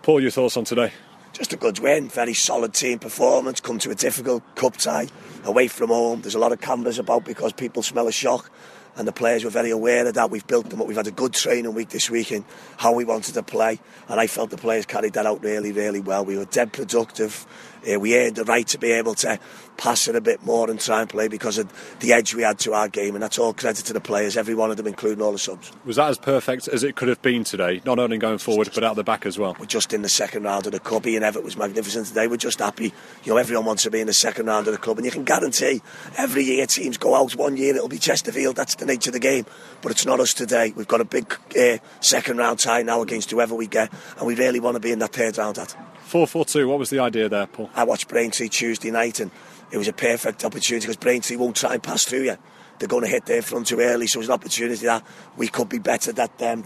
Paul, your thoughts on today? Just a good win, very solid team performance, come to a difficult cup tie, away from home. There's a lot of cameras about because people smell a shock, and the players were very aware of that. We've built them up. We've had a good training week this week in how we wanted to play, and I felt the players carried that out really, really well. We were dead productive. We earned the right to be able to pass it a bit more and try and play because of the edge we had to our game, and that's all credit to the players, every one of them, including all the subs. Was that as perfect as it could have been today, not only going forward but out the back as well? We're just in the second round of the Cup. Ian Evatt was magnificent today. We're just happy. Everyone wants to be in the second round of the Cup, and you can guarantee every year teams go out. One year it'll be Chesterfield, that's the nature of the game, but it's not us today. We've got a big second round tie now against whoever we get, and we really want to be in that third round. 4-4-2, what was the idea there, Paul? I watched Braintree Tuesday night, and it was a perfect opportunity because Braintree won't try and pass through you. They're going to hit their front too early, so it was an opportunity that we could be better at them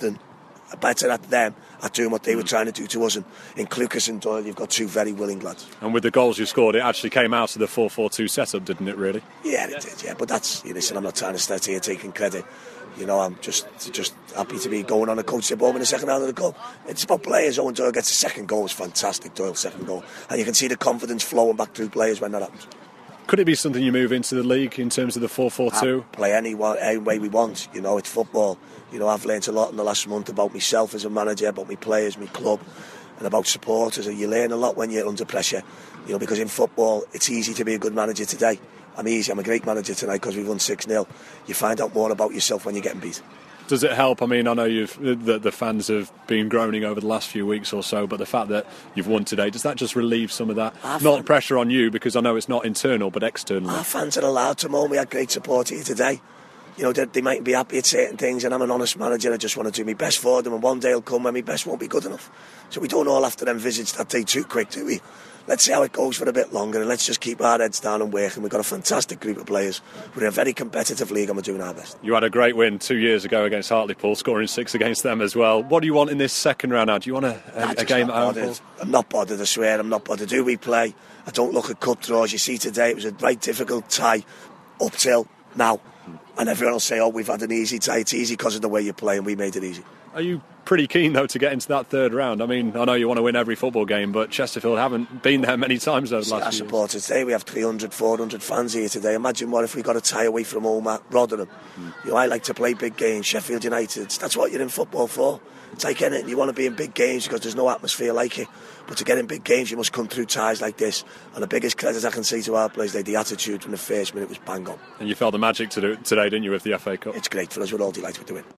at doing what they were trying to do to us. And in Clucas and Doyle, you've got two very willing lads. And with the goals you scored, it actually came out of the 4-4-2 setup, didn't it, really? Yeah, it did, yeah. But that's, listen, I'm not trying to start here taking credit. I'm just happy to be going on a coaching board in the second round of the Cup. It's about players. Owen Doyle gets a second goal. It's fantastic, Doyle's second goal. And you can see the confidence flowing back through players when that happens. Could it be something you move into the league in terms of the 4-4-2? Play any way we want. It's football. I've learnt a lot in the last month about myself as a manager, about my players, my club, and about supporters. And you learn a lot when you're under pressure. Because in football, it's easy to be a good manager today. I'm a great manager tonight because we've won 6-0. You find out more about yourself when you're getting beat. Does it help? I mean, I know the fans have been groaning over the last few weeks or so, but the fact that you've won today, does that just relieve some of that? Not pressure on you, because I know it's not internal, but external. Our fans are allowed to moan. We had great support here today. They might be happy at certain things, and I'm an honest manager. I just want to do my best for them, and one day will come when my best won't be good enough. So we don't all have to envisage that day too quick, do we? Let's see how it goes for a bit longer, and let's just keep our heads down and work. And we've got a fantastic group of players. We're in a very competitive league, and we're doing our best. You had a great win 2 years ago against Hartlepool, scoring 6 against them as well. What do you want in this second round now? Do you want a game at home? I'm not bothered, I swear. I'm not bothered. Do we play? I don't look at cup draws. You see today, it was a right difficult tie up till now. And everyone will say, we've had an easy tie. It's easy because of the way you play, and we made it easy. Are you pretty keen, though, to get into that third round? I mean, I know you want to win every football game, but Chesterfield haven't been there many times over the last few years. Our supporters today, we have 300, 400 fans here today. Imagine what if we got a tie away from home at Rotherham. I like to play big games, Sheffield United. That's what you're in football for. It's like anything. You want to be in big games because there's no atmosphere like it. But to get in big games, you must come through ties like this. And the biggest credit I can say to our players, the attitude from the first minute was bang on. And you felt the magic to do today, didn't you, with the FA Cup? It's great for us. We're all delighted with the win.